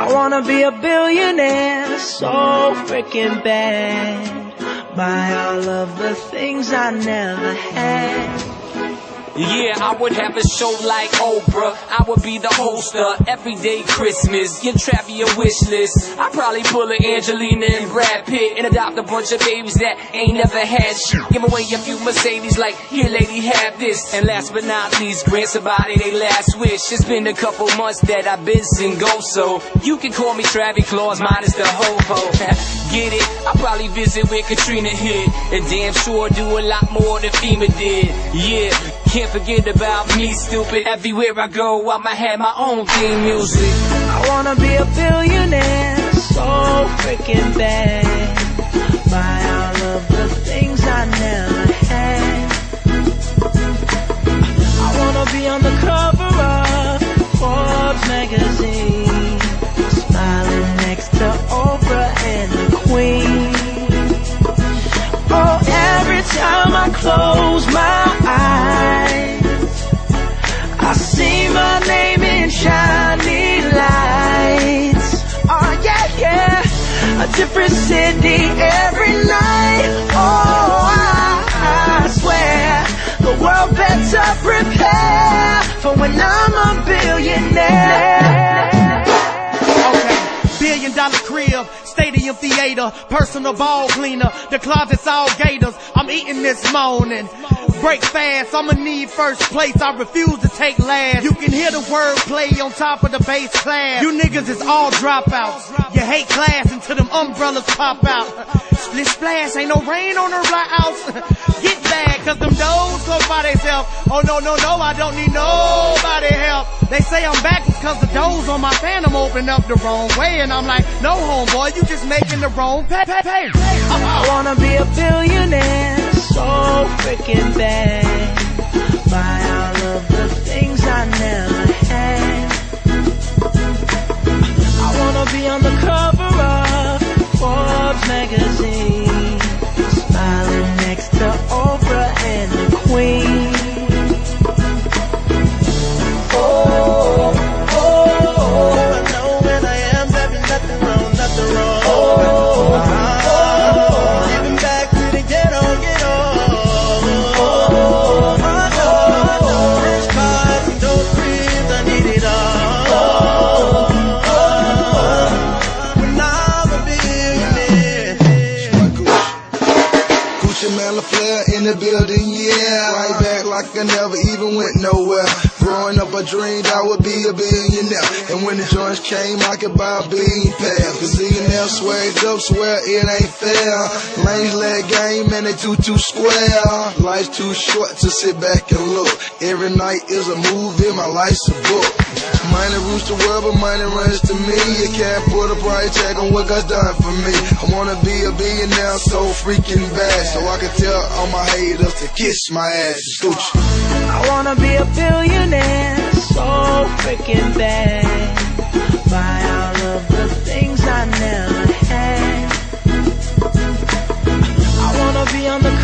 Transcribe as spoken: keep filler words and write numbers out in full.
I wanna be a billionaire, so freaking bad. Buy all of the things I never had. Yeah, I would have a show like Oprah. I would be the host of Everyday Christmas. Give Travi a wish list. I'd probably pull an Angelina and Brad Pitt and adopt a bunch of babies that ain't never had shit. Give away a few Mercedes like, here lady, have this. And last but not least, grant somebody they last wish. It's been a couple months that I've been single, so you can call me Travi Claus, minus the ho-ho. Get it? I'll probably visit where Katrina hit, and damn sure do a lot more than FEMA did. Yeah, can't forget about me, stupid. Everywhere I go, I'ma have my own theme music. I wanna be a billionaire, so freaking bad. Buy all of the things I never had. I wanna be on the cover of Forbes magazine, smiling next to Oprah and the Queen. Oh, every time I close my eyes, I see my name in shiny lights. Oh yeah, yeah, a different city every night. Oh, I, I swear the world better prepare for when I'm a billionaire. Billion dollar crib, stadium theater, personal ball cleaner, the closet's all gators. I'm eating this morning. Break fast, I'ma need first place, I refuse to take last. You can hear the wordplay on top of the bass class. You niggas is all dropouts. You hate class until them umbrellas pop out. Split splash, ain't no rain on the house. Get bad, cause them doors go by themselves. Oh no, no, no, I don't need nobody help. They say I'm backwards cause the doors on my phantom open up the wrong way. And I'm like, no homeboy, you just making the wrong pay, pay, pay. I wanna be a billionaire, so freaking bad. Buy all of the things I never had. I wanna be on the cover of Forbes magazine, smiling next to Oprah and the Queen. Oh, oh, oh, I know when I am, baby, nothing wrong, nothing wrong. Oh, oh, living back to the ghetto, ghetto. Oh, I know, rich cars and dope cribs, I need it all. Oh, oh, when I'm a billionaire. Gucci Man LaFleur in the building, yeah. Right back like I never even went nowhere. Growing up, I dreamed I would be a billionaire. And when the joints came, I could buy a billion pairs. Cause billionaires swear it up, swear it ain't fair. Lanes let game and they too, too square. Life's too short to sit back and look. Every night is a movie, my life's a book. Money rules the world, but money runs to me. You can't put a price tag on what God's done for me. I wanna be a billionaire so freaking bad, so I can tell all my haters to kiss my ass. Gucci. I wanna be a billionaire, so freaking bad. Buy all of the things I never had. I wanna be on the